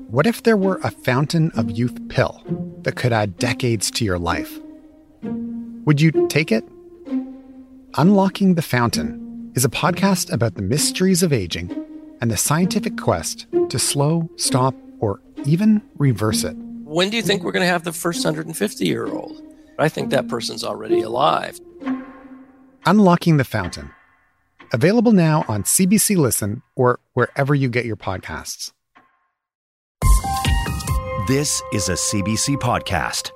What if there were a fountain of youth pill that could add decades to your life? Would you take it? Unlocking the Fountain is a podcast about the mysteries of aging and the scientific quest to slow, stop, or even reverse it. When do you think we're going to have the first 150-year-old? I think that person's already alive. Unlocking the Fountain. Available now on CBC Listen or wherever you get your podcasts. This is a CBC podcast.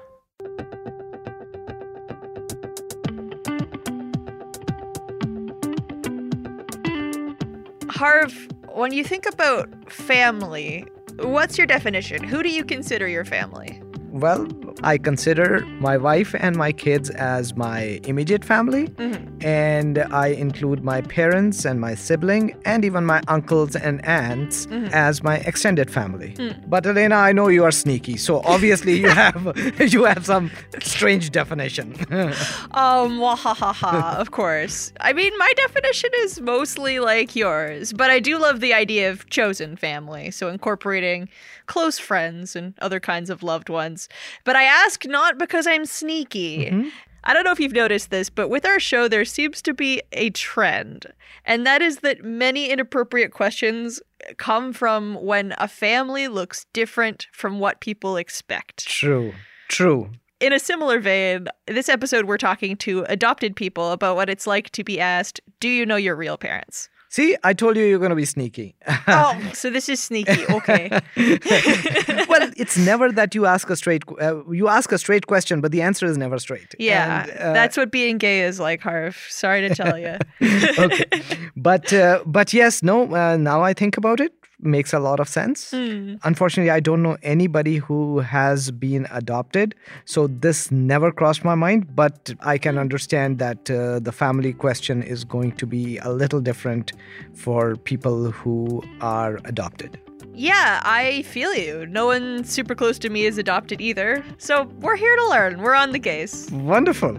Harv, when you think about family, what's your definition? Who do you consider your family? Well, I consider my wife and my kids as my immediate family, and I include my parents and my sibling and even my uncles and aunts as my extended family. But Elena, I know you are sneaky, so obviously you have some strange definition. Of course. I mean, my definition is mostly like yours, but I do love the idea of chosen family, so incorporating close friends and other kinds of loved ones. But I ask not because I'm sneaky. I don't know if you've noticed this, but with our show, there seems to be a trend. And that is that many inappropriate questions come from when a family looks different from what people expect. True. In a similar vein, this episode we're talking to adopted people about what it's like to be asked, do you know your real parents? See, I told you you're going to be sneaky. Oh, so this is sneaky. Okay. Well, it's never that you ask a straight question, but the answer is never straight. Yeah, and, that's what being gay is like, Harv. Sorry to tell you. Okay, but yes, no. Now I think about it, makes a lot of sense. Unfortunately, I don't know anybody who has been adopted, so this never crossed my mind. But I can understand that the family question is going to be a little different for people who are adopted. Yeah, I feel you. No one super close to me is adopted either. So we're here to learn. We're on the case. Wonderful.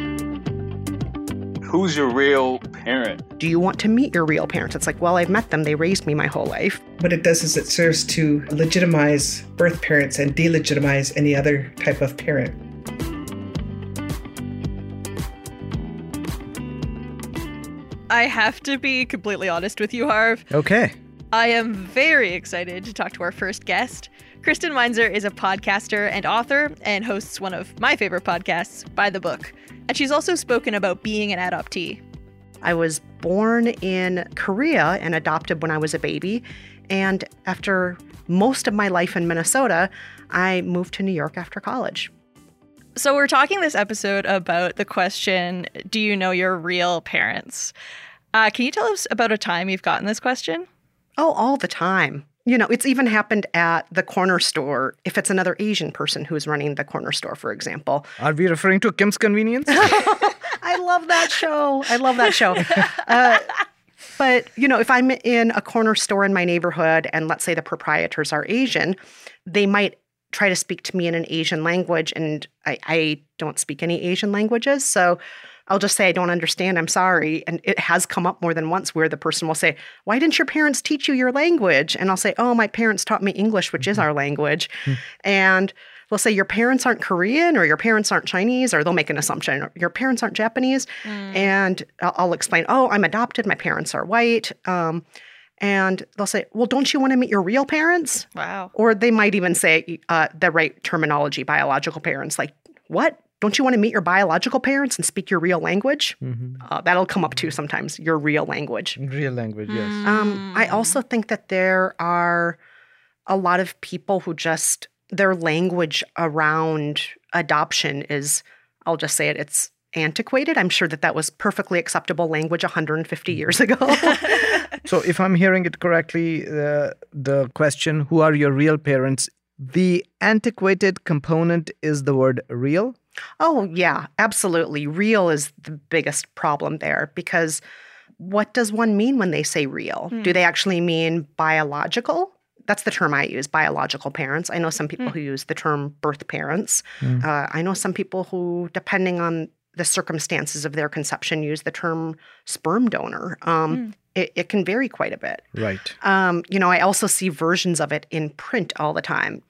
Who's your real parent? Do you want to meet your real parents? It's like, well, I've met them. They raised me my whole life. What it does is it serves to legitimize birth parents and delegitimize any other type of parent. I have to be completely honest with you, Harv. Okay. I am very excited to talk to our first guest. Kristen Meinzer is a podcaster and author and hosts one of my favorite podcasts, By the Book. And she's also spoken about being an adoptee. I was born in Korea and adopted when I was a baby. And after most of my life in Minnesota, I moved to New York after college. So we're talking this episode about the question, do you know your real parents? Can you tell us about a time you've gotten this question? Oh, all the time. You know, it's even happened at the corner store if it's another Asian person who's running the corner store, for example. Are we referring to Kim's Convenience? I love that show. But, you know, if I'm in a corner store in my neighborhood and let's say the proprietors are Asian, they might try to speak to me in an Asian language, and I don't speak any Asian languages, so I'll just say, I don't understand, I'm sorry. And it has come up more than once where the person will say, why didn't your parents teach you your language? And I'll say, oh, my parents taught me English, which is our language. And they'll say, your parents aren't Korean, or your parents aren't Chinese, or they'll make an assumption, your parents aren't Japanese. And I'll explain, oh, I'm adopted, my parents are white. And they'll say, well, don't you want to meet your real parents? Wow. Or they might even say the right terminology, biological parents. Like, what? Don't you want to meet your biological parents and speak your real language? That'll come up too sometimes, your real language. Real language, yes. I also think that there are a lot of people who just, their language around adoption is, I'll just say it, it's antiquated. I'm sure that was perfectly acceptable language 150 years ago. So if I'm hearing it correctly, the question, who are your real parents? The antiquated component is the word real? Oh, yeah, absolutely. Real is the biggest problem there because what does one mean when they say real? Do they actually mean biological? That's the term I use, biological parents. I know some people who use the term birth parents. I know some people who, depending on the circumstances of their conception, use the term sperm donor. It can vary quite a bit. Right. I also see versions of it in print all the time.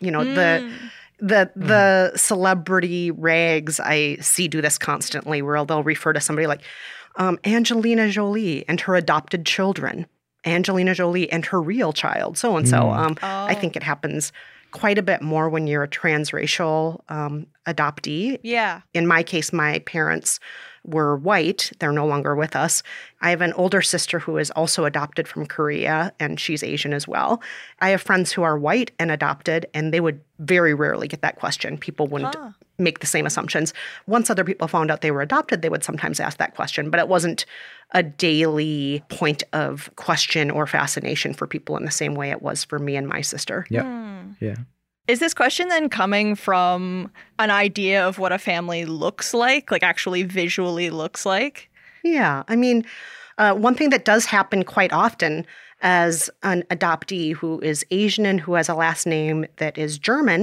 The celebrity rags I see do this constantly, where they'll refer to somebody like Angelina Jolie and her adopted children, Angelina Jolie and her real child, so and so. I think it happens quite a bit more when you're a transracial adoptee. Yeah. In my case, my parents were white. They're no longer with us. I have an older sister who is also adopted from Korea, and she's Asian as well. I have friends who are white and adopted, and they would very rarely get that question. People wouldn't make the same assumptions. Once other people found out they were adopted, they would sometimes ask that question, but it wasn't a daily point of question or fascination for people in the same way it was for me and my sister. Yeah. Yeah. Is this question then coming from an idea of what a family looks like actually visually looks like? Yeah. I mean, one thing that does happen quite often as an adoptee who is Asian and who has a last name that is German,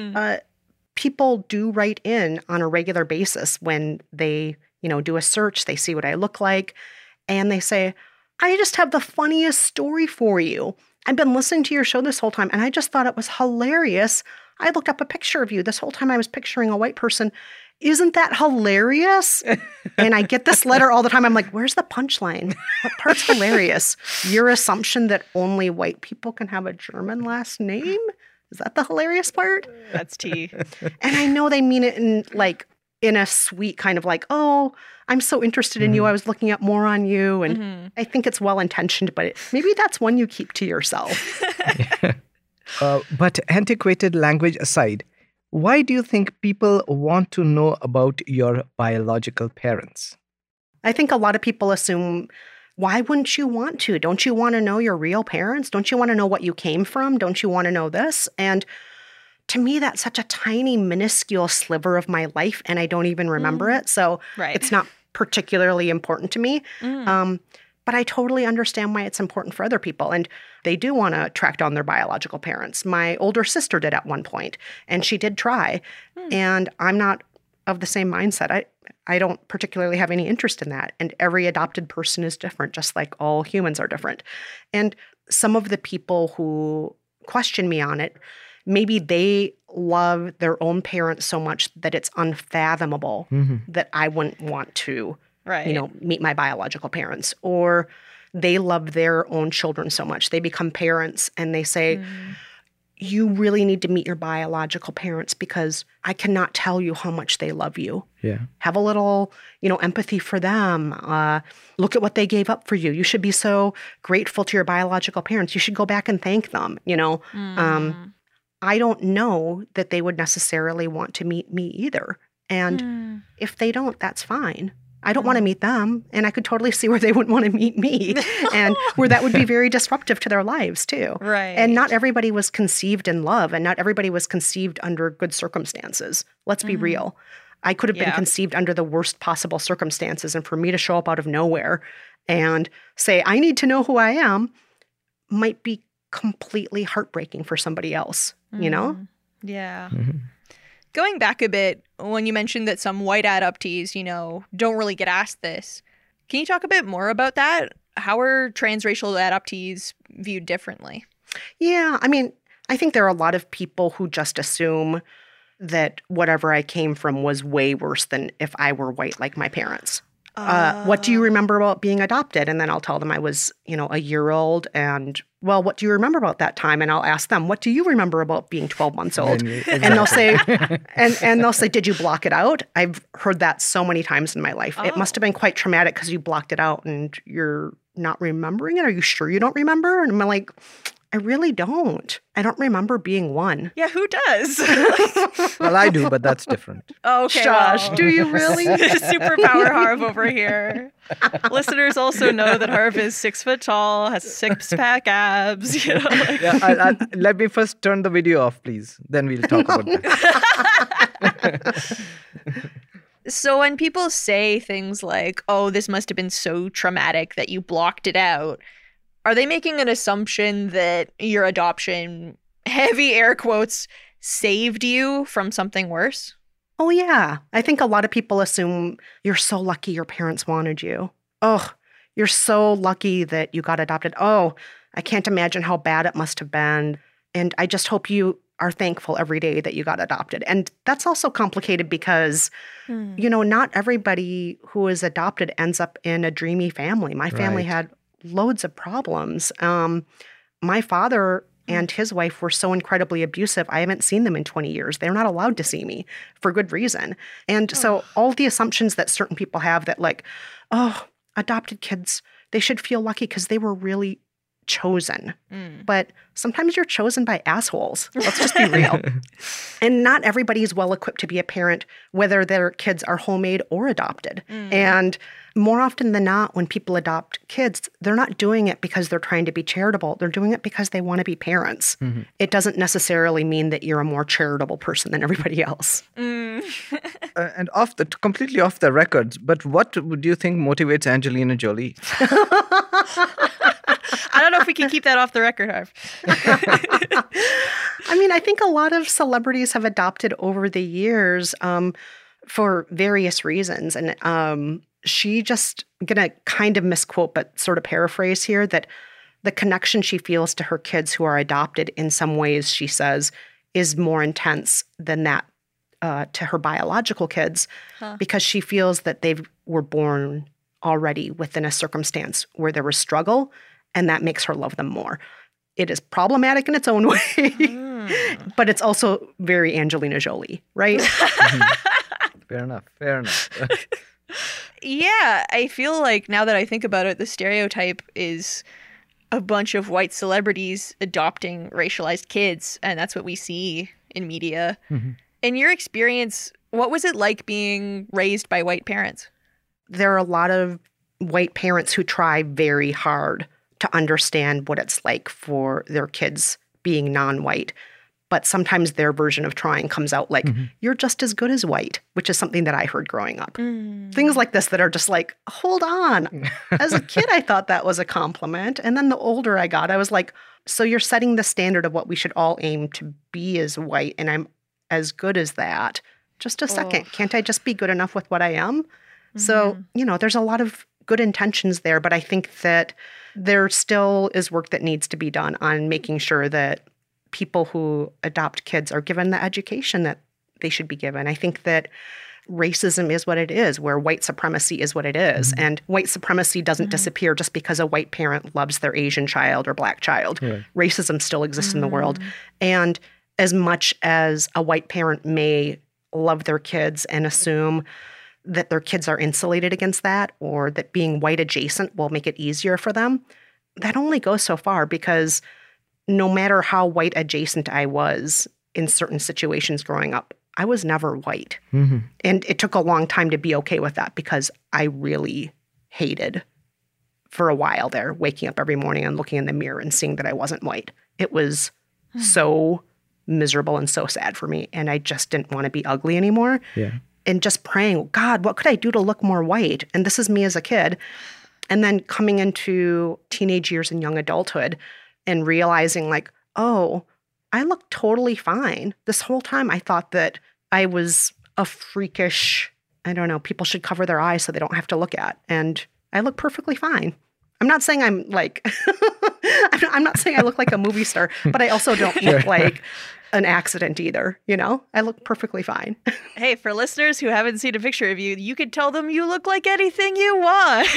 people do write in on a regular basis when they, do a search, they see what I look like, and they say, I just have the funniest story for you. I've been listening to your show this whole time, and I just thought it was hilarious. I looked up a picture of you. This whole time I was picturing a white person. Isn't that hilarious? And I get this letter all the time. I'm like, where's the punchline? What part's hilarious? Your assumption that only white people can have a German last name? Is that the hilarious part? That's tea. And I know they mean it in a sweet kind of oh, I'm so interested in you. I was looking up more on you. And I think it's well-intentioned, but maybe that's one you keep to yourself. But antiquated language aside, why do you think people want to know about your biological parents? I think a lot of people assume, why wouldn't you want to? Don't you want to know your real parents? Don't you want to know what you came from? Don't you want to know this? And to me, that's such a tiny, minuscule sliver of my life, and I don't even remember it. So it's not particularly important to me. But I totally understand why it's important for other people. And they do want to track down their biological parents. My older sister did at one point, and she did try. And I'm not of the same mindset. I don't particularly have any interest in that. And every adopted person is different, just like all humans are different. And some of the people who question me on it, maybe they love their own parents so much that it's unfathomable that I wouldn't want to, meet my biological parents. Or they love their own children so much. They become parents and they say, you really need to meet your biological parents because I cannot tell you how much they love you. Yeah. Have a little, empathy for them. Look at what they gave up for you. You should be so grateful to your biological parents. You should go back and thank them, I don't know that they would necessarily want to meet me either. And if they don't, that's fine. I don't want to meet them. And I could totally see where they wouldn't want to meet me and where that would be very disruptive to their lives too. Right. And not everybody was conceived in love and not everybody was conceived under good circumstances. Let's be real. I could have been conceived under the worst possible circumstances. And for me to show up out of nowhere and say, I need to know who I am might be completely heartbreaking for somebody else, Yeah. Going back a bit, when you mentioned that some white adoptees, don't really get asked this, can you talk a bit more about that? How are transracial adoptees viewed differently? Yeah, I mean, I think there are a lot of people who just assume that whatever I came from was way worse than if I were white like my parents. What do you remember about being adopted? And then I'll tell them I was, a year old. And, well, what do you remember about that time? And I'll ask them, what do you remember about being 12 months old? And they'll say, and they'll say, did you block it out? I've heard that so many times in my life. It must have been quite traumatic because you blocked it out and you're not remembering it. Are you sure you don't remember? And I'm like, I really don't. I don't remember being one. Yeah, who does? Well, I do, but that's different. Okay, Shush, do you really? Superpower Harv over here. Listeners also know that Harv is 6 foot tall, has 6-pack abs. Let me first turn the video off, please. Then we'll talk about that. So when people say things like, oh, this must have been so traumatic that you blocked it out, are they making an assumption that your adoption, heavy air quotes, saved you from something worse? Oh, yeah. I think a lot of people assume you're so lucky your parents wanted you. Oh, you're so lucky that you got adopted. Oh, I can't imagine how bad it must have been. And I just hope you are thankful every day that you got adopted. And that's also complicated because, not everybody who is adopted ends up in a dreamy family. My family had loads of problems. My father and his wife were so incredibly abusive. I haven't seen them in 20 years. They're not allowed to see me for good reason. And so all the assumptions that certain people have that like, oh, adopted kids, they should feel lucky because they were really chosen. But sometimes you're chosen by assholes. Let's just be real. And not everybody is well equipped to be a parent, whether their kids are homemade or adopted. And more often than not, when people adopt kids, they're not doing it because they're trying to be charitable. They're doing it because they want to be parents. It doesn't necessarily mean that you're a more charitable person than everybody else. And completely off the records, but what do you think motivates Angelina Jolie? I don't know if we can keep that off the record, Harv. I mean, I think a lot of celebrities have adopted over the years for various reasons. And she just going to kind of misquote, but sort of paraphrase here, that the connection she feels to her kids who are adopted in some ways, she says, is more intense than that to her biological kids because she feels that they were born already within a circumstance where there was struggle, and that makes her love them more. It is problematic in its own way, but it's also very Angelina Jolie, right? Fair enough. Yeah, I feel like now that I think about it, the stereotype is a bunch of white celebrities adopting racialized kids, and that's what we see in media. In your experience, what was it like being raised by white parents? There are a lot of white parents who try very hard to understand what it's like for their kids being non-white. But sometimes their version of trying comes out like, you're just as good as white, which is something that I heard growing up. Things like this that are just like, hold on. As a kid, I thought that was a compliment. And then the older I got, I was like, so you're setting the standard of what we should all aim to be as white, and I'm as good as that. Just a second. Can't I just be good enough with what I am? So, there's a lot of good intentions there, but I think that there still is work that needs to be done on making sure that people who adopt kids are given the education that they should be given. I think that racism is what it is, where white supremacy is what it is. And white supremacy doesn't disappear just because a white parent loves their Asian child or black child. Racism still exists in the world. And as much as a white parent may love their kids and assume that their kids are insulated against that, or that being white adjacent will make it easier for them, that only goes so far, because no matter how white adjacent I was in certain situations growing up, I was never white. And it took a long time to be okay with that, because I really hated for a while there waking up every morning and looking in the mirror and seeing that I wasn't white. It was so miserable and so sad for me. And I just didn't want to be ugly anymore. And just praying, God, what could I do to look more white? And this is me as a kid. And then coming into teenage years and young adulthood and realizing like, oh, I look totally fine. This whole time I thought that I was a freakish, I don't know, people should cover their eyes so they don't have to look at. And I look perfectly fine. I'm not saying I'm like, I'm not saying I look like a movie star, but I also don't look like an accident either. I look perfectly fine. Hey, for listeners who haven't seen a picture of you, you could tell them you look like anything you want.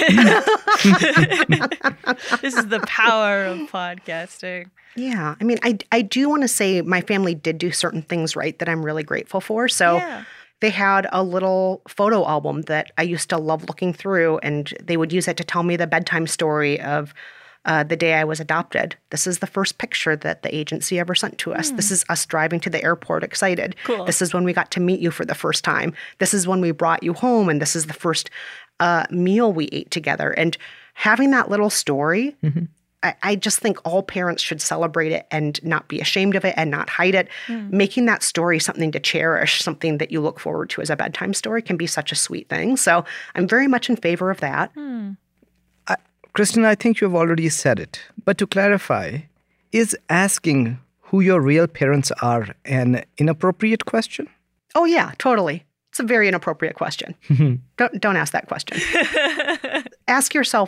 This is the power of podcasting. Yeah. I mean, I do want to say my family did do certain things right that I'm really grateful for. So they had a little photo album that I used to love looking through, and they would use it to tell me the bedtime story of the day I was adopted. This is the first picture that the agency ever sent to us. This is us driving to the airport excited. Cool. This is when we got to meet you for the first time. This is when we brought you home, and this is the first meal we ate together. And having that little story, I just think all parents should celebrate it and not be ashamed of it and not hide it. Making that story something to cherish, something that you look forward to as a bedtime story, can be such a sweet thing. So I'm very much in favor of that. Kristen, I think you've already said it. But to clarify, is asking who your real parents are an inappropriate question? Oh, yeah, totally. It's a very inappropriate question. Don't ask that question. Ask yourself,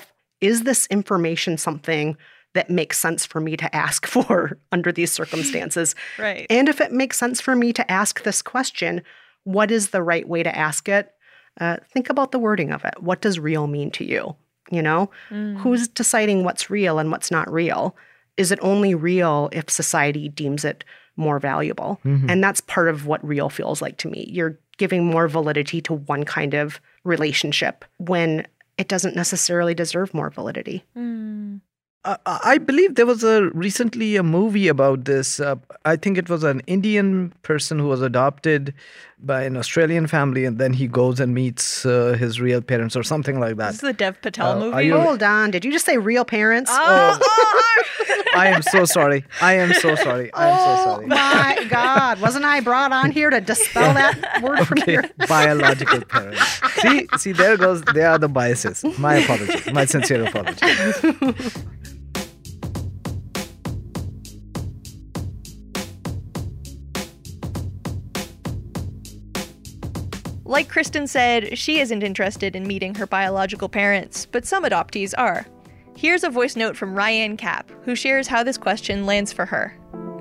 is this information something that makes sense for me to ask for under these circumstances? Right. And if it makes sense for me to ask this question, what is the right way to ask it? Think about the wording of it. What does real mean to you? Who's deciding what's real and what's not real? Is it only real if society deems it more valuable? And that's part of what real feels like to me. You're giving more validity to one kind of relationship when it doesn't necessarily deserve more validity. I believe there was recently a movie about this. I think it was an Indian person who was adopted by an Australian family, and then he goes and meets his real parents or something like that. This is the Dev Patel movie. Hold on. Did you just say real parents? I am so sorry. I'm so sorry. My God. Wasn't I brought on here to dispel that word from here? Biological parents. See, there goes. There are the biases. My apology. My sincere apology. Like Kristen said, she isn't interested in meeting her biological parents, but some adoptees are. Here's a voice note from Ryan Kapp, who shares how this question lands for her.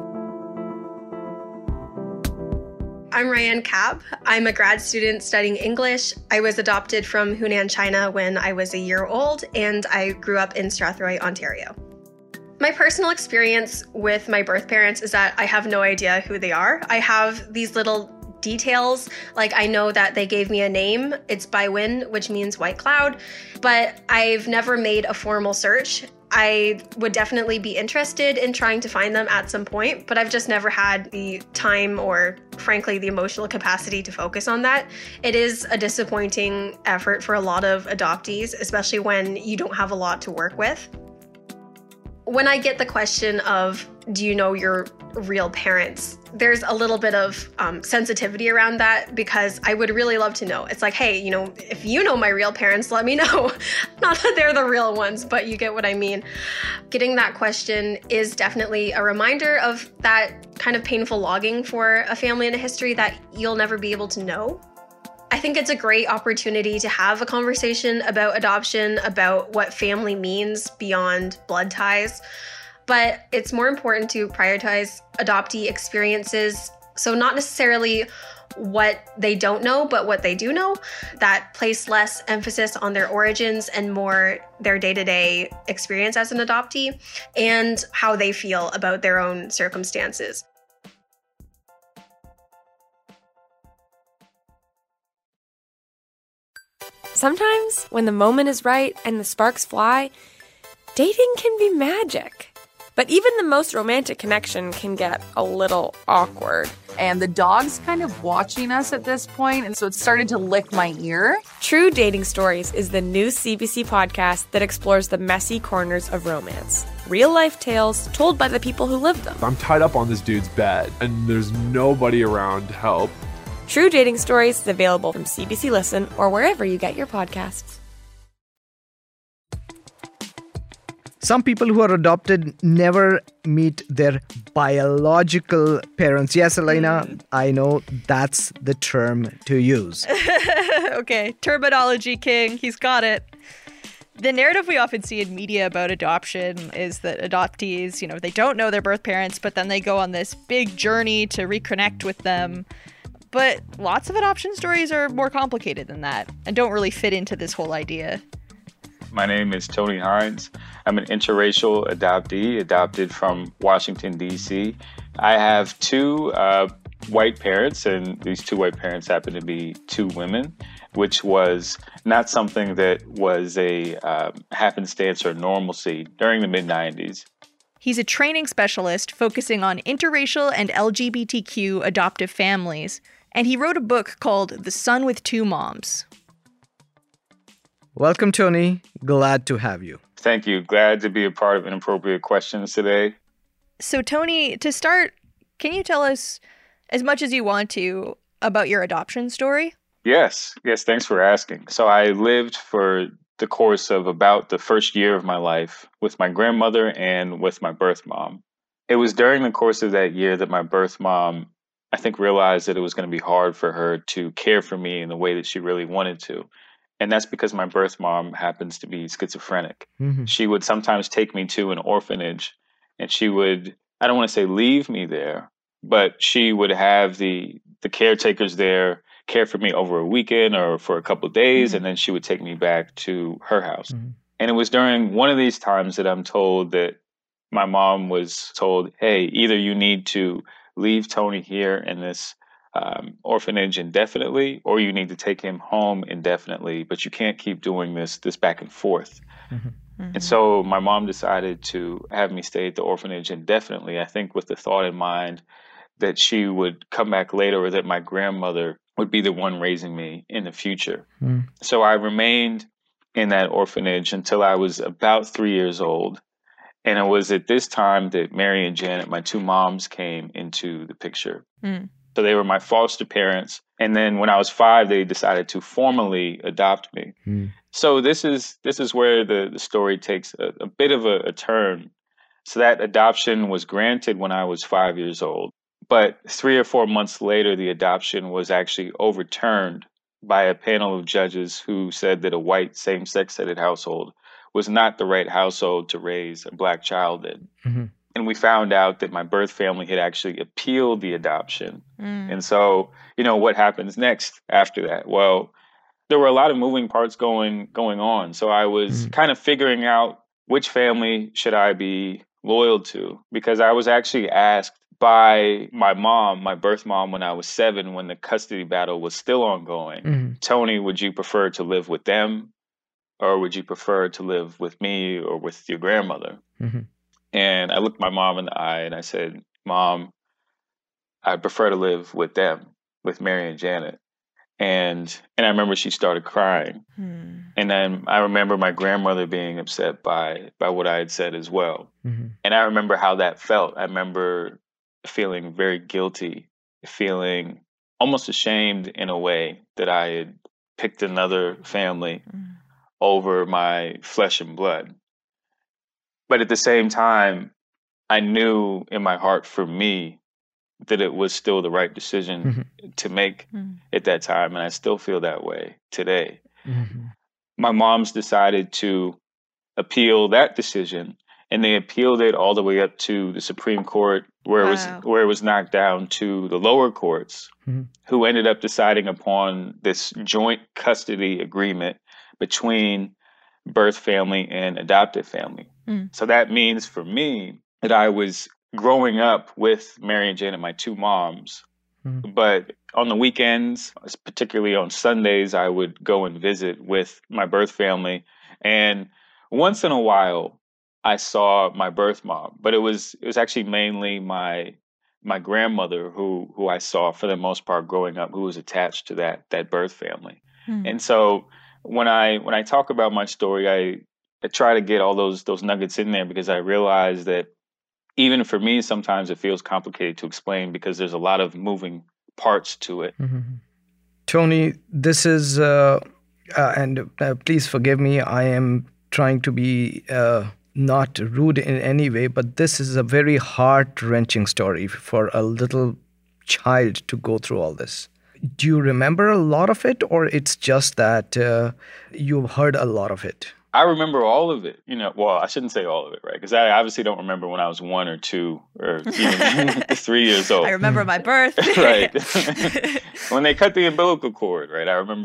I'm Ryan Kapp. I'm a grad student studying English. I was adopted from Hunan, China when I was a year old, and I grew up in Strathroy, Ontario. My personal experience with my birth parents is that I have no idea who they are. I have these little details, like I know that they gave me a name. It's Baiwen, which means white cloud, but I've never made a formal search. I would definitely be interested in trying to find them at some point, but I've just never had the time or, frankly, the emotional capacity to focus on that. It is a disappointing effort for a lot of adoptees, especially when you don't have a lot to work with. When I get the question of, do you know your real parents? There's a little bit of sensitivity around that because I would really love to know. It's like, hey, if you know my real parents, let me know. Not that they're the real ones, but you get what I mean. Getting that question is definitely a reminder of that kind of painful logging for a family and a history that you'll never be able to know. I think it's a great opportunity to have a conversation about adoption, about what family means beyond blood ties. But it's more important to prioritize adoptee experiences. So not necessarily what they don't know, but what they do know, that place less emphasis on their origins and more their day-to-day experience as an adoptee and how they feel about their own circumstances. Sometimes, when the moment is right and the sparks fly, dating can be magic. But even the most romantic connection can get a little awkward. And the dog's kind of watching us at this point, and so it started to lick my ear. True Dating Stories is the new CBC podcast that explores the messy corners of romance. Real-life tales told by the people who lived them. I'm tied up on this dude's bed, and there's nobody around to help. True Dating Stories is available from CBC Listen or wherever you get your podcasts. Some people who are adopted never meet their biological parents. Yes, Elena, I know that's the term to use. Okay, terminology king, he's got it. The narrative we often see in media about adoption is that adoptees, they don't know their birth parents, but then they go on this big journey to reconnect with them. But lots of adoption stories are more complicated than that and don't really fit into this whole idea. My name is Tony Hines. I'm an interracial adoptee, adopted from Washington, D.C. I have two white parents, and these two white parents happen to be two women, which was not something that was a happenstance or normalcy during the mid-90s. He's a training specialist focusing on interracial and LGBTQ adoptive families, and he wrote a book called The Son with Two Moms. Welcome, Tony. Glad to have you. Thank you. Glad to be a part of Inappropriate Questions today. So, Tony, to start, can you tell us as much as you want to about your adoption story? Yes. Thanks for asking. So I lived for the course of about the first year of my life with my grandmother and with my birth mom. It was during the course of that year that my birth mom, I think, realized that it was going to be hard for her to care for me in the way that she really wanted to. And that's because my birth mom happens to be schizophrenic. Mm-hmm. She would sometimes take me to an orphanage, and she would, I don't want to say leave me there, but she would have the caretakers there care for me over a weekend or for a couple of days, Mm-hmm. and then she would take me back to her house. Mm-hmm. And it was during one of these times that I'm told that my mom was told, hey, either you need to leave Tony here in this orphanage indefinitely, or you need to take him home indefinitely, but you can't keep doing this back and forth. Mm-hmm. And so my mom decided to have me stay at the orphanage indefinitely, I think with the thought in mind that she would come back later, or that my grandmother would be the one raising me in the future. Mm. So I remained in that orphanage until I was about 3 years old. And it was at this time that Mary and Janet, my two moms, came into the picture. Mm. So they were my foster parents. And then when I was 5, they decided to formally adopt me. Mm. So this is where the story takes a bit of a turn. So that adoption was granted when I was 5 years old. But 3 or 4 months later, the adoption was actually overturned by a panel of judges who said that a white same-sex headed household was not the right household to raise a Black child in. Mm-hmm. And we found out that my birth family had actually appealed the adoption. And so, what happens next after that? Well, there were a lot of moving parts going on. So I was kind of figuring out which family should I be loyal to, because I was actually asked by my mom, my birth mom, when I was 7, when the custody battle was still ongoing. Mm-hmm. Tony, would you prefer to live with them, or would you prefer to live with me or with your grandmother? Mm-hmm. And I looked my mom in the eye and I said, Mom, I prefer to live with them, with Mary and Janet. And I remember she started crying. And then I remember my grandmother being upset by what I had said as well. Mm-hmm. And I remember how that felt. I remember feeling very guilty, feeling almost ashamed in a way that I had picked another family over my flesh and blood. But at the same time, I knew in my heart for me that it was still the right decision to make at that time. And I still feel that way today. Mm-hmm. My mom's decided to appeal that decision, and they appealed it all the way up to the Supreme Court, where it was knocked down to the lower courts, who ended up deciding upon this joint custody agreement between birth family and adoptive family. So that means for me that I was growing up with Mary and Janet, my two moms, but on the weekends, particularly on Sundays, I would go and visit with my birth family. And once in a while, I saw my birth mom, but it was actually mainly my grandmother who I saw for the most part growing up, who was attached to that birth family. And so when I talk about my story, I try to get all those nuggets in there, because I realize that even for me, sometimes it feels complicated to explain because there's a lot of moving parts to it. Mm-hmm. Tony, this is, and please forgive me, I am trying to be not rude in any way, but this is a very heart-wrenching story for a little child to go through all this. Do you remember a lot of it, or it's just that you've heard a lot of it? I remember all of it. Well, I shouldn't say all of it, right? Because I obviously don't remember when I was 1 or 2 or even 3 years old. I remember my birth. Right. When they cut the umbilical cord, right? I remember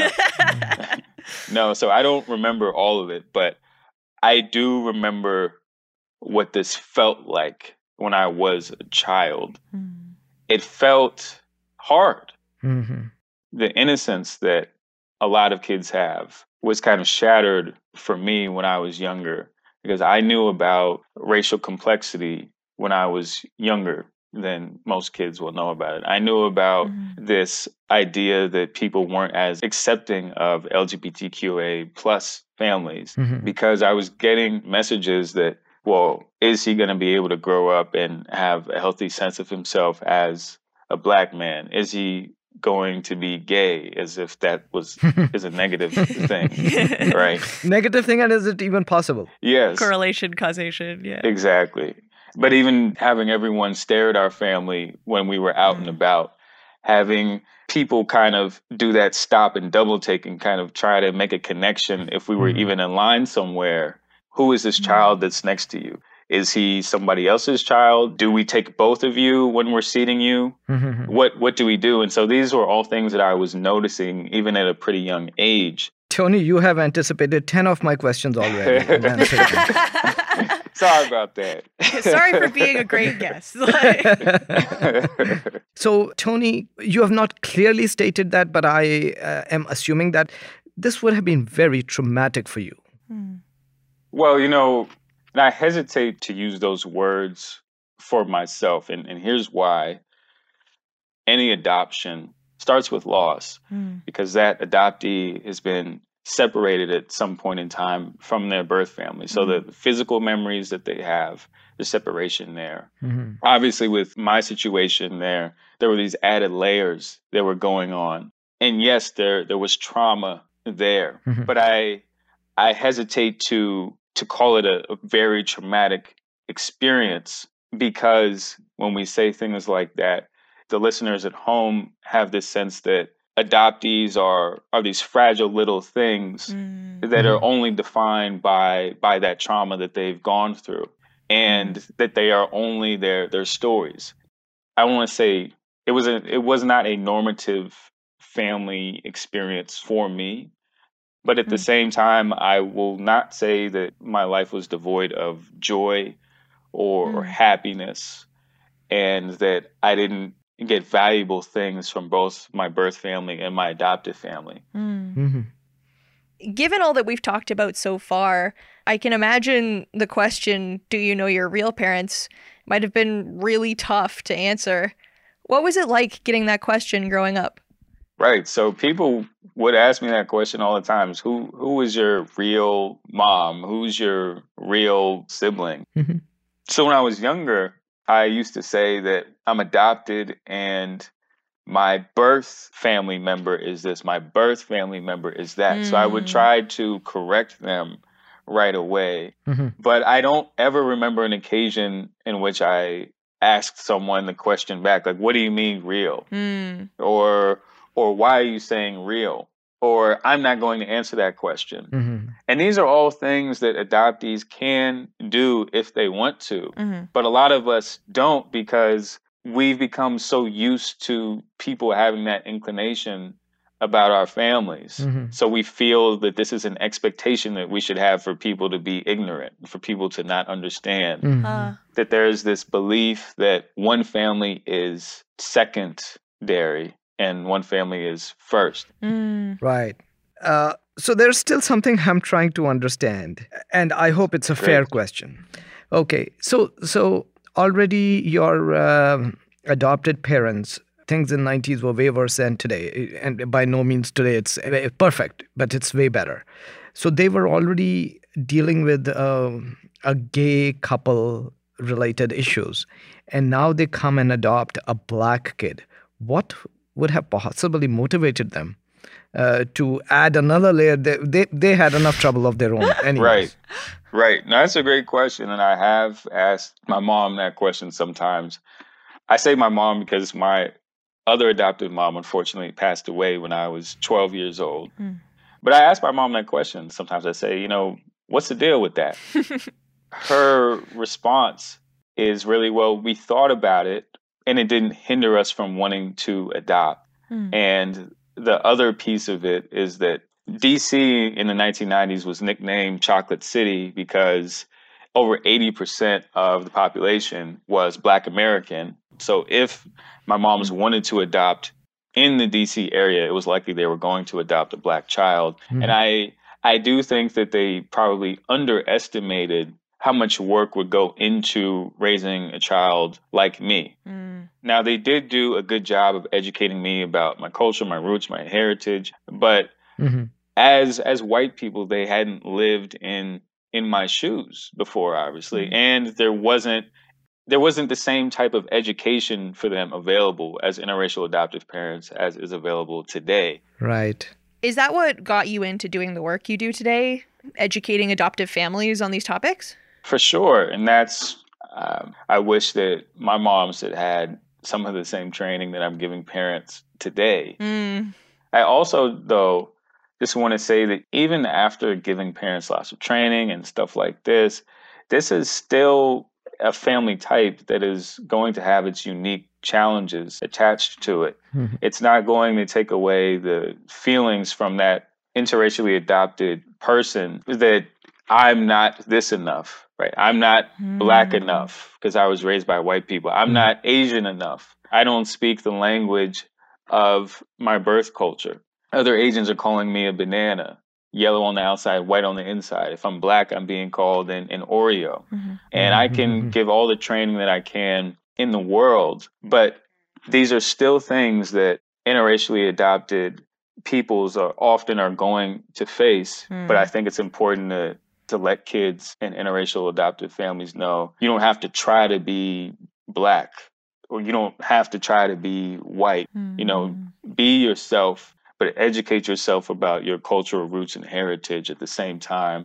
that. No, so I don't remember all of it, but I do remember what this felt like when I was a child. It felt hard. Mm-hmm. The innocence that a lot of kids have was kind of shattered for me when I was younger, because I knew about racial complexity when I was younger than most kids will know about it. I knew about this idea that people weren't as accepting of LGBTQA plus families, because I was getting messages that, well, is he going to be able to grow up and have a healthy sense of himself as a Black man? Is he going to be gay, as if that is a negative thing, right? Negative thing, and is it even possible? Yes. Correlation, causation, yeah. Exactly. But even having everyone stare at our family when we were out and about, having people kind of do that stop and double take and kind of try to make a connection if we were even in line somewhere. Who is this child that's next to you? Is he somebody else's child? Do we take both of you when we're seating you? What do we do? And so these were all things that I was noticing even at a pretty young age. Tony, you have anticipated 10 of my questions already. Sorry about that. Sorry for being a great guest. So, Tony, you have not clearly stated that, but I am assuming that this would have been very traumatic for you. Well, you know, and I hesitate to use those words for myself. And here's why. Any adoption starts with loss because that adoptee has been separated at some point in time from their birth family. So the physical memories that they have, the separation there. Obviously, with my situation there were these added layers that were going on. And yes, there was trauma there. But I hesitate to call it a very traumatic experience because when we say things like that, the listeners at home have this sense that adoptees are these fragile little things that are only defined by that trauma that they've gone through, and that they are only their stories. I want to say it was not a normative family experience for me, but at the same time, I will not say that my life was devoid of joy or happiness, and that I didn't get valuable things from both my birth family and my adoptive family. Given all that we've talked about so far, I can imagine the question, do you know your real parents, might have been really tough to answer. What was it like getting that question growing up? Right. So people would ask me that question all the time. Who is your real mom? Who's your real sibling? So when I was younger, I used to say that I'm adopted and my birth family member is this, my birth family member is that. So I would try to correct them right away. But I don't ever remember an occasion in which I asked someone the question back, like, what do you mean real? Or why are you saying real? Or I'm not going to answer that question. And these are all things that adoptees can do if they want to. But a lot of us don't because we've become so used to people having that inclination about our families. So we feel that this is an expectation that we should have for people to be ignorant, for people to not understand. That there's this belief that one family is secondary and one family is first. Right. So there's still something I'm trying to understand, and I hope it's a fair question. Okay, so already your adopted parents, things in the 90s were way worse than today, and by no means today it's perfect, but it's way better. So they were already dealing with a gay couple related issues, and now they come and adopt a black kid. What would have possibly motivated them to add another layer? They had enough trouble of their own anyways. Right. Now, that's a great question, and I have asked my mom that question sometimes. I say my mom because my other adoptive mom, unfortunately, passed away when I was 12 years old. But I ask my mom that question. Sometimes I say, what's the deal with that? Her response is really, well, we thought about it, and it didn't hinder us from wanting to adopt. And the other piece of it is that DC in the 1990s was nicknamed Chocolate City because over 80% of the population was Black American. So if my moms wanted to adopt in the DC area, it was likely they were going to adopt a Black child. And I do think that they probably underestimated how much work would go into raising a child like me. Now, they did do a good job of educating me about my culture, my roots, my heritage. But as white people, they hadn't lived in my shoes before, obviously. And there wasn't the same type of education for them available as interracial adoptive parents as is available today. Right. Is that what got you into doing the work you do today, educating adoptive families on these topics? For sure. And that's, I wish that my moms had some of the same training that I'm giving parents today. Mm. I also, though, just want to say that even after giving parents lots of training and stuff like this is still a family type that is going to have its unique challenges attached to it. Mm-hmm. It's not going to take away the feelings from that interracially adopted person that I'm not this enough, right? I'm not Black enough because I was raised by white people. I'm not Asian enough. I don't speak the language of my birth culture. Other Asians are calling me a banana, yellow on the outside, white on the inside. If I'm Black, I'm being called an Oreo. Mm-hmm. And I can give all the training that I can in the world, but these are still things that interracially adopted peoples are going to face. But I think it's important to let kids in interracial adopted families know you don't have to try to be Black or you don't have to try to be white. You know, be yourself, but educate yourself about your cultural roots and heritage at the same time.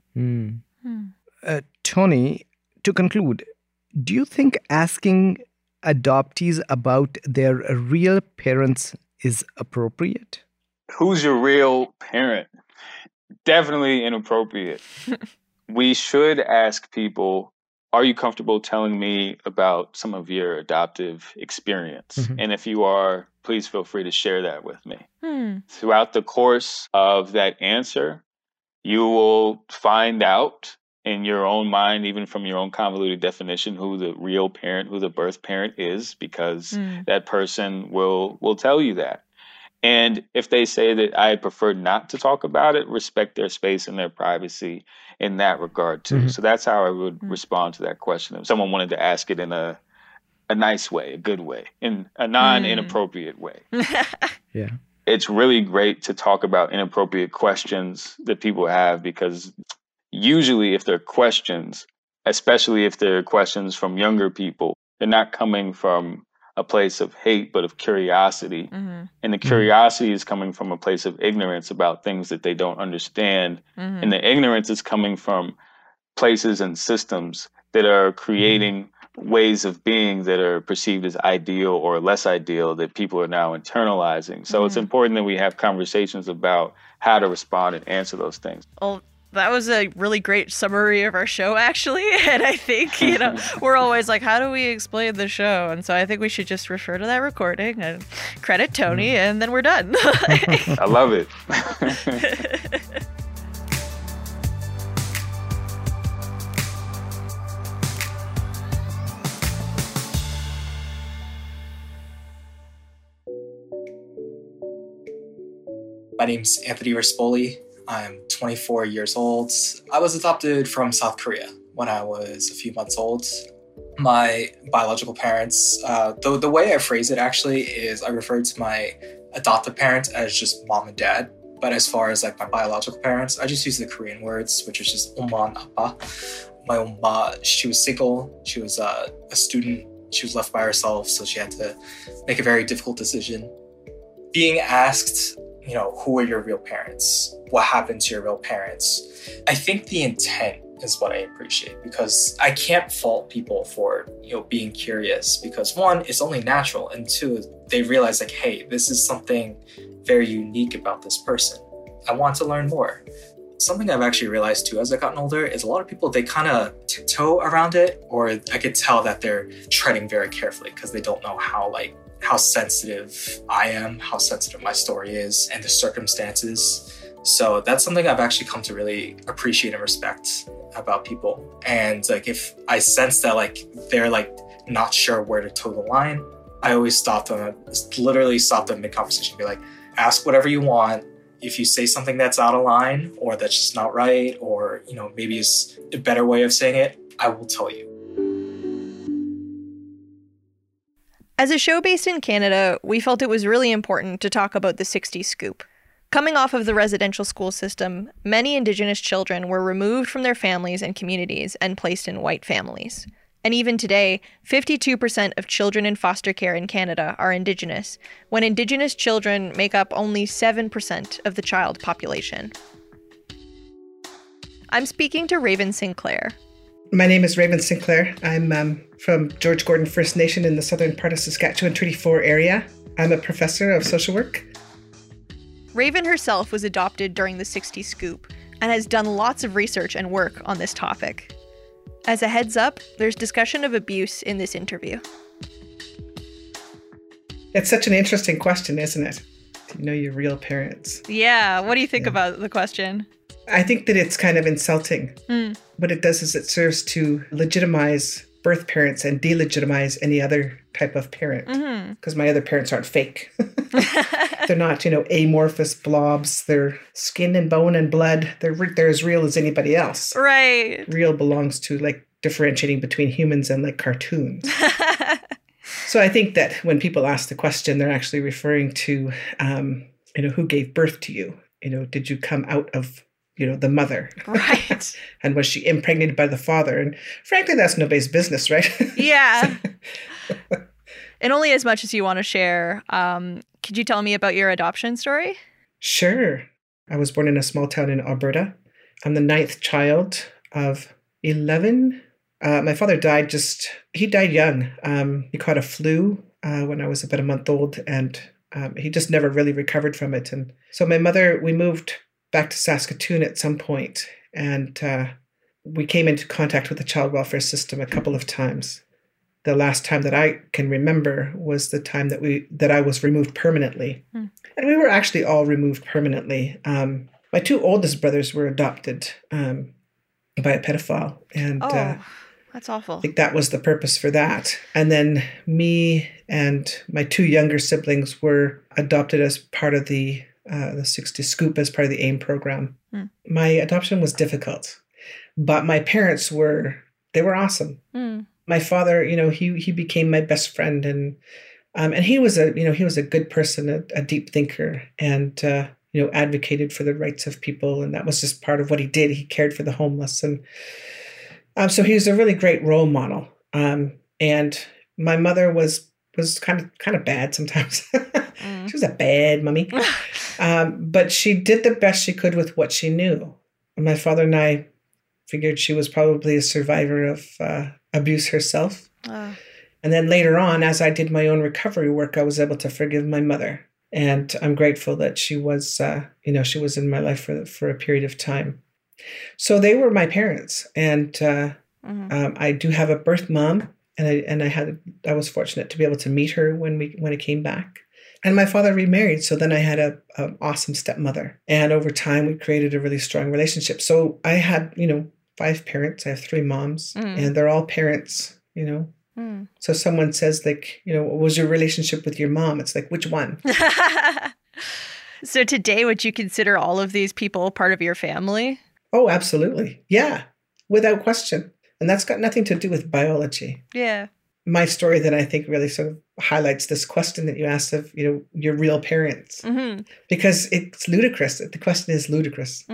Tony, to conclude, do you think asking adoptees about their real parents is appropriate? Who's your real parent? Definitely inappropriate. We should ask people, are you comfortable telling me about some of your adoptive experience? Mm-hmm. And if you are, please feel free to share that with me. Throughout the course of that answer, you will find out in your own mind, even from your own convoluted definition, who the real parent, who the birth parent is, because that person will tell you that. And if they say that I prefer not to talk about it, respect their space and their privacy in that regard too. So that's how I would respond to that question. If someone wanted to ask it in a nice way, a good way, in a non-inappropriate way. Yeah. It's really great to talk about inappropriate questions that people have, because usually if they're questions, especially if they're questions from younger people, they're not coming from a place of hate, but of curiosity. And the curiosity is coming from a place of ignorance about things that they don't understand. And the ignorance is coming from places and systems that are creating ways of being that are perceived as ideal or less ideal that people are now internalizing. So it's important that we have conversations about how to respond and answer those things. Well, that was a really great summary of our show, actually. And I think, we're always like, how do we explain the show? And so I think we should just refer to that recording and credit Tony, and then we're done. I love it. My name's Anthony Rispoli. I'm 24 years old. I was adopted from South Korea when I was a few months old. My biological parents, the way I phrase it actually is I refer to my adoptive parents as just mom and dad. But as far as like my biological parents, I just use the Korean words, which is just 엄마 and 아빠. My 엄마, she was single. She was a student. She was left by herself, so she had to make a very difficult decision. Being asked, who are your real parents? What happened to your real parents? I think the intent is what I appreciate, because I can't fault people for, being curious, because one, it's only natural, and two, they realize like, hey, this is something very unique about this person. I want to learn more. Something I've actually realized too as I've gotten older is a lot of people, they kind of tiptoe around it, or I could tell that they're treading very carefully because they don't know how sensitive I am, how sensitive my story is, and the circumstances. So that's something I've actually come to really appreciate and respect about people. And like, if I sense that like they're like not sure where to toe the line, I always literally stop them mid-conversation, be like, ask whatever you want. If you say something that's out of line or that's just not right, or, maybe is a better way of saying it, I will tell you. As a show based in Canada, we felt it was really important to talk about the 60s scoop. Coming off of the residential school system, many Indigenous children were removed from their families and communities and placed in white families. And even today, 52% of children in foster care in Canada are Indigenous, when Indigenous children make up only 7% of the child population. I'm speaking to Raven Sinclair. My name is Raven Sinclair. I'm from George Gordon First Nation in the southern part of Saskatchewan Treaty 4 area. I'm a professor of social work. Raven herself was adopted during the 60s scoop and has done lots of research and work on this topic. As a heads up, there's discussion of abuse in this interview. It's such an interesting question, isn't it? Do you know your real parents? Yeah, what do you think about the question? I think that it's kind of insulting. What it does is it serves to legitimize birth parents and delegitimize any other type of parent. Because my other parents aren't fake. They're not, amorphous blobs. They're skin and bone and blood. They're as real as anybody else. Right. Real belongs to differentiating between humans and cartoons. So I think that when people ask the question, they're actually referring to, who gave birth to you? Did you come out of the mother? Right. And was she impregnated by the father? And frankly, that's nobody's business, right? Yeah. And only as much as you want to share. Could you tell me about your adoption story? Sure. I was born in a small town in Alberta. I'm the 9th child of 11. My father died he died young. He caught a flu when I was about a month old, and he just never really recovered from it. And so we moved back to Saskatoon at some point, and we came into contact with the child welfare system a couple of times. The last time that I can remember was the time that I was removed permanently. And we were actually all removed permanently. My 2 oldest brothers were adopted by a pedophile. And that's awful. I think that was the purpose for that. And then me and my 2 younger siblings were adopted as part of the 60 Scoop, as part of the AIM program. My adoption was difficult, but my parents were awesome. My father, he became my best friend, and he was a good person, a deep thinker, and advocated for the rights of people, and that was just part of what he did. He cared for the homeless, and so he was a really great role model. And my mother was kind of bad sometimes. She was a bad mummy. But she did the best she could with what she knew. And my father and I figured she was probably a survivor of abuse herself. And then later on, as I did my own recovery work, I was able to forgive my mother. And I'm grateful that she was, she was in my life for a period of time. So they were my parents. And I do have a birth mom. And I was fortunate to be able to meet her when I came back. And my father remarried, so then I had an awesome stepmother. And over time, we created a really strong relationship. So I had, 5 parents. I have 3 moms, and they're all parents, So someone says, what was your relationship with your mom? It's like, which one? So today, would you consider all of these people part of your family? Oh, absolutely. Yeah, without question. And that's got nothing to do with biology. Yeah. My story that I think really sort of highlights this question that you asked of, your real parents. Because it's ludicrous. The question is ludicrous.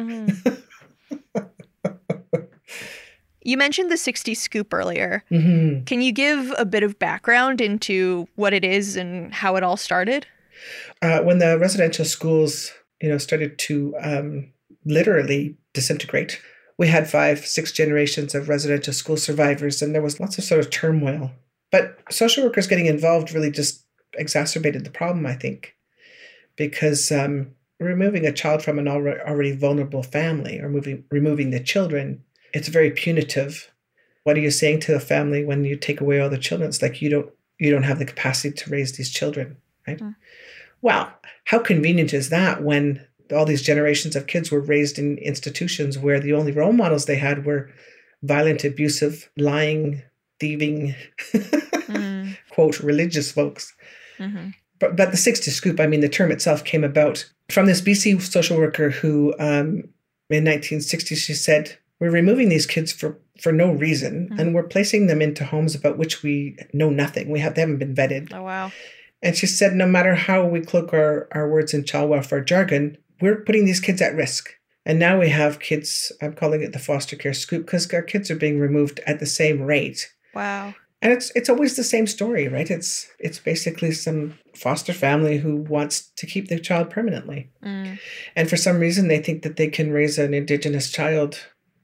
You mentioned the 60 Scoop earlier. Can you give a bit of background into what it is and how it all started? When the residential schools, started to literally disintegrate, we had 5-6 generations of residential school survivors, and there was lots of sort of turmoil. But social workers getting involved really just exacerbated the problem, I think, because removing a child from an already vulnerable family, or removing the children, it's very punitive. What are you saying to a family when you take away all the children? It's like you don't have the capacity to raise these children, right? Wow, how convenient is that when all these generations of kids were raised in institutions where the only role models they had were violent, abusive, lying, thieving, quote, religious folks. But the 60 Scoop, the term itself came about from this BC social worker who, in 1960, she said, we're removing these kids for no reason, and we're placing them into homes about which we know nothing. They haven't been vetted. Oh, wow. And she said, no matter how we cloak our words in child welfare jargon, we're putting these kids at risk. And now we have kids, I'm calling it the foster care scoop, because our kids are being removed at the same rate. Wow. And it's always the same story, right? It's basically some foster family who wants to keep their child permanently. And for some reason, they think that they can raise an Indigenous child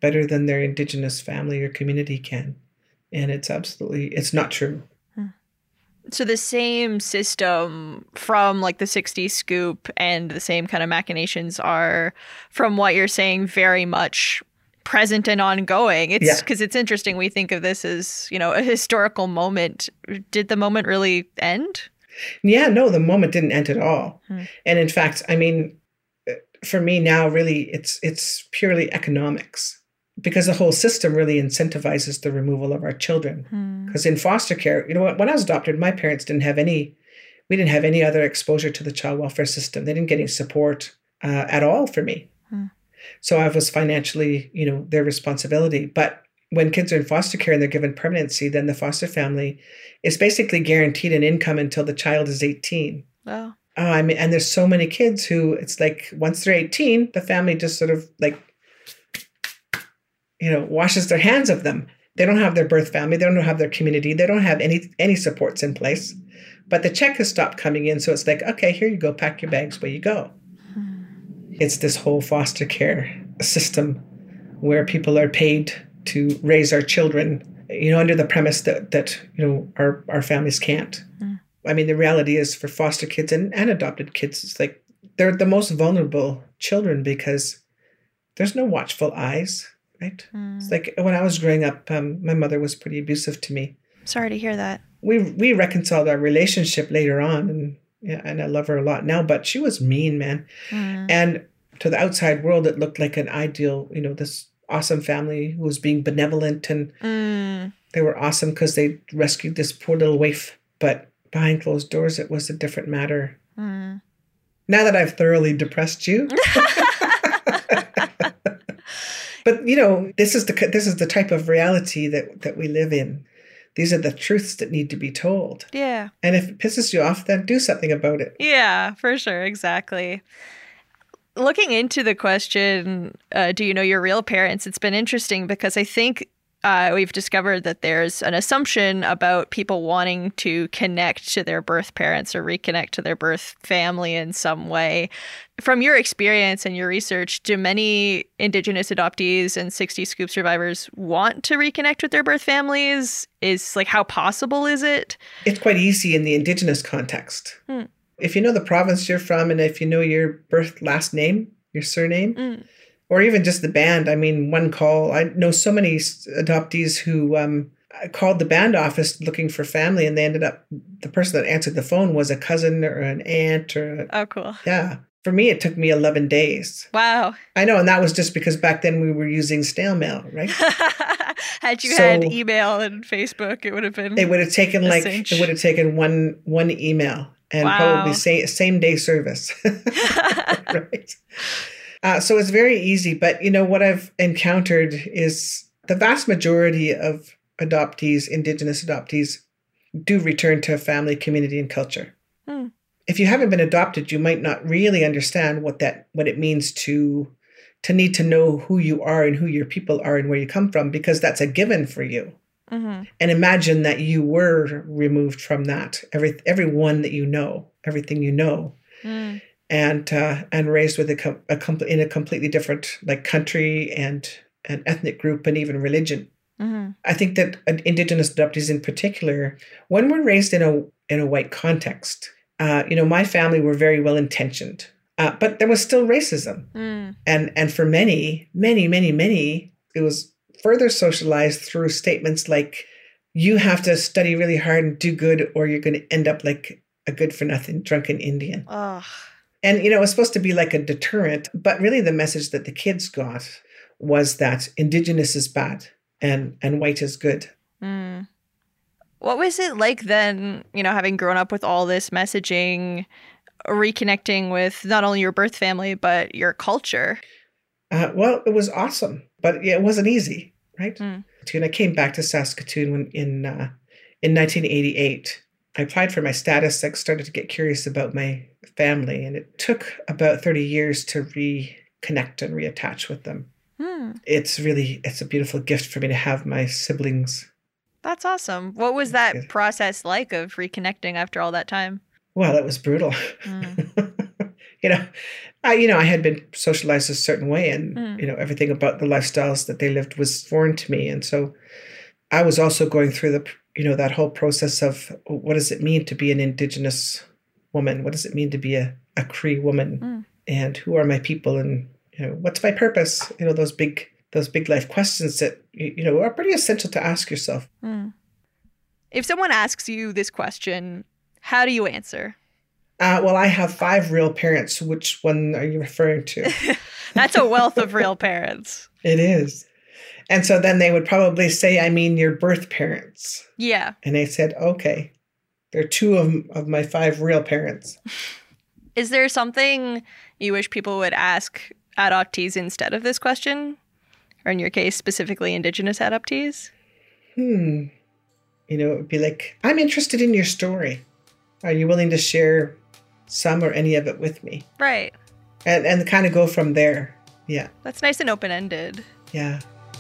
better than their Indigenous family or community can. And it's not true. So the same system from like the 60s scoop and the same kind of machinations are, from what you're saying, very much present and ongoing. It's because it's interesting. We think of this as, a historical moment. Did the moment really end? Yeah, no, the moment didn't end at all. And in fact, I mean, for me now, really, it's purely economics, because the whole system really incentivizes the removal of our children. Because in foster care, when I was adopted, my parents didn't have any other exposure to the child welfare system. They didn't get any support at all for me. So I was financially, their responsibility. But when kids are in foster care and they're given permanency, then the foster family is basically guaranteed an income until the child is 18. Wow. I mean, and there's so many kids who it's like once they're 18, the family just sort of like, washes their hands of them. They don't have their birth family. They don't have their community. They don't have any supports in place. But the check has stopped coming in. So it's like, okay, here you go. Pack your bags. Away you go. It's this whole foster care system where people are paid to raise our children, under the premise that our families can't. I mean, the reality is for foster kids and adopted kids, it's like they're the most vulnerable children because there's no watchful eyes. Right? It's like when I was growing up, my mother was pretty abusive to me. Sorry to hear that. We reconciled our relationship later on, and I love her a lot now. But she was mean, man. And to the outside world, it looked like an ideal, this awesome family who was being benevolent, and they were awesome because they rescued this poor little waif. But behind closed doors, it was a different matter. Now that I've thoroughly depressed you. But, this is the type of reality that we live in. These are the truths that need to be told. Yeah. And if it pisses you off, then do something about it. Yeah, for sure. Exactly. Looking into the question, do you know your real parents? It's been interesting because I think we've discovered that there's an assumption about people wanting to connect to their birth parents or reconnect to their birth family in some way. From your experience and your research, do many Indigenous adoptees and 60 Scoop survivors want to reconnect with their birth families? How possible is it? It's quite easy in the Indigenous context. If you know the province you're from and if you know your birth last name, your surname, or even just the band. I mean, one call, I know so many adoptees who called the band office looking for family, and they ended up, the person that answered the phone was a cousin or an aunt Oh, cool. Yeah. For me, it took me 11 days. Wow. I know, and that was just because back then we were using snail mail, right? Had you had email and Facebook, it would have been. It would have taken one email and probably same day service. Right. So it's very easy, but what I've encountered is the vast majority of adoptees, Indigenous adoptees, do return to family, community, and culture. If you haven't been adopted, you might not really understand what it means to need to know who you are and who your people are and where you come from, because that's a given for you. And imagine that you were removed from that, everyone that you know, everything you know. And raised with in a completely different country and an ethnic group and even religion. I think that Indigenous adoptees in particular, when we're raised in a white context, my family were very well intentioned, but there was still racism, and for many, it was further socialized through statements like, "You have to study really hard and do good, or you're going to end up like a good-for-nothing drunken Indian." And, it was supposed to be like a deterrent, but really the message that the kids got was that Indigenous is bad and white is good. What was it like then, having grown up with all this messaging, reconnecting with not only your birth family, but your culture? Well, it was awesome, but it wasn't easy, right? And I came back to Saskatoon in 1988. I applied for my status. I started to get curious about my family, and it took about 30 years to reconnect and reattach with them. It's a beautiful gift for me to have my siblings. That's awesome. What was that process like of reconnecting after all that time? Well, it was brutal. I had been socialized a certain way, and everything about the lifestyles that they lived was foreign to me. And so I was also going through that whole process of what does it mean to be an Indigenous woman? What does it mean to be a Cree woman? And who are my people? And what's my purpose? Those big life questions that are pretty essential to ask yourself. If someone asks you this question, how do you answer? Well, I have 5 real parents. Which one are you referring to? That's a wealth of real parents. It is. And so then they would probably say, I mean, your birth parents. Yeah. And I said, okay, they're 2 of my 5 real parents. Is there something you wish people would ask adoptees instead of this question? Or in your case, specifically Indigenous adoptees? It would be like, I'm interested in your story. Are you willing to share some or any of it with me? Right. And kind of go from there. Yeah. That's nice and open-ended. Yeah.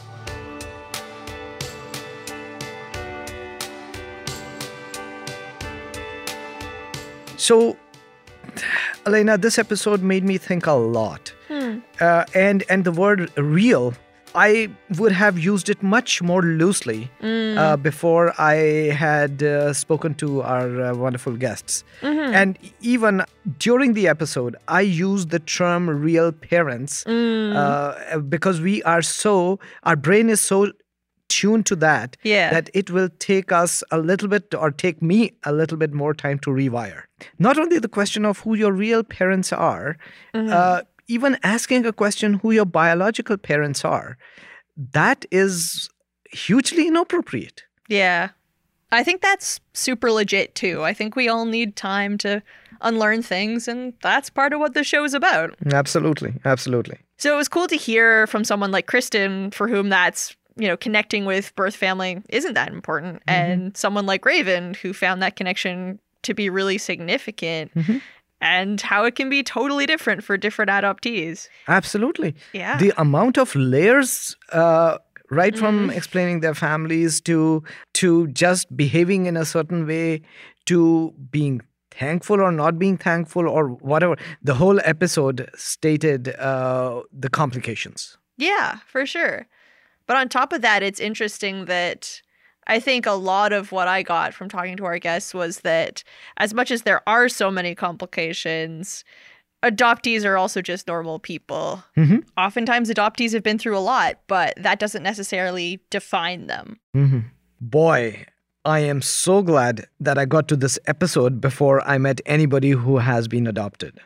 So, Elena, this episode made me think a lot. And the word real, I would have used it much more loosely before I had spoken to our wonderful guests. And even during the episode, I used the term real parents because our brain is so tuned to that, that it will take us a little bit, or take me a little bit more time to rewire. Not only the question of who your real parents are, even asking a question who your biological parents are, that is hugely inappropriate. Yeah. I think that's super legit too. I think we all need time to unlearn things, and that's part of what the show is about. Absolutely. Absolutely. So it was cool to hear from someone like Kristen, for whom that's, connecting with birth family isn't that important. And someone like Raven, who found that connection to be really significant. And how it can be totally different for different adoptees. Absolutely. Yeah. The amount of layers, right from explaining their families to just behaving in a certain way, to being thankful or not being thankful or whatever. The whole episode stated the complications. Yeah, for sure. But on top of that, it's interesting that I think a lot of what I got from talking to our guests was that as much as there are so many complications, adoptees are also just normal people. Oftentimes adoptees have been through a lot, but that doesn't necessarily define them. Boy, I am so glad that I got to this episode before I met anybody who has been adopted.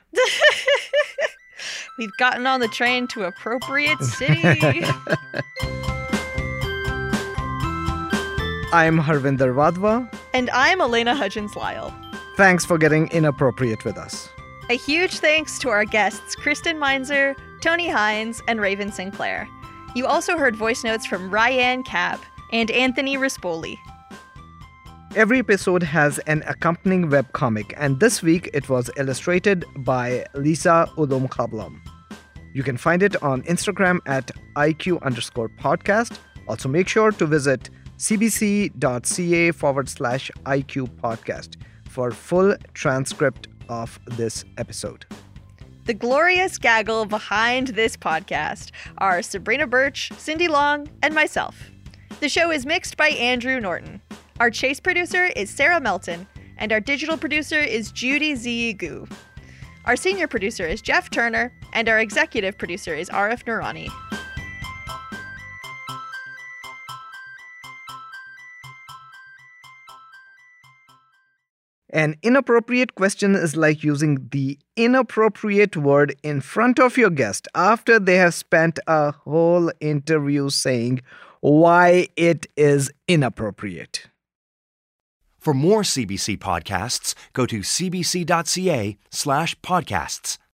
We've gotten on the train to Appropriate City. I'm Harvinder Wadhwa. And I'm Elena Hudgens-Lyle. Thanks for getting inappropriate with us. A huge thanks to our guests Kristen Meinzer, Tony Hines, and Raven Sinclair. You also heard voice notes from Ryan Kapp and Anthony Rispoli. Every episode has an accompanying webcomic, and this week it was illustrated by Lisa Ulum-Kablam. You can find it on Instagram at IQ_podcast. Also make sure to visit cbc.ca/IQ podcast for full transcript of this episode. The glorious gaggle behind this podcast are Sabrina Birch, Cindy Long, and myself. The show is mixed by Andrew Norton. Our chase producer is Sarah Melton, and our digital producer is Judy Ziyigu. Our senior producer is Jeff Turner, and our executive producer is Arif Noorani. An inappropriate question is like using the inappropriate word in front of your guest after they have spent a whole interview saying why it is inappropriate. For more CBC podcasts, go to cbc.ca/podcasts.